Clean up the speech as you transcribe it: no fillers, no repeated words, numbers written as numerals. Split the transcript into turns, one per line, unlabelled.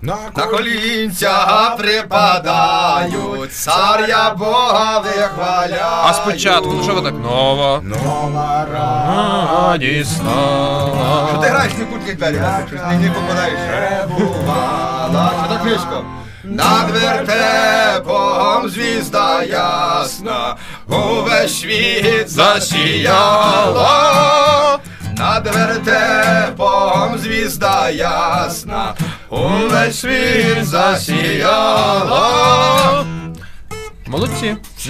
На колінця припадають, царя Бога вихваляють.
А спочатку, ну що ви так? Нова радісна.
Що ти граєш, не кутки двері, щось не попадаєш. Що так низько? Над вертепом звізда ясна, увесь світ засіяла. Над вертепом звізда ясна, увесь світ засіяла.
Молодці.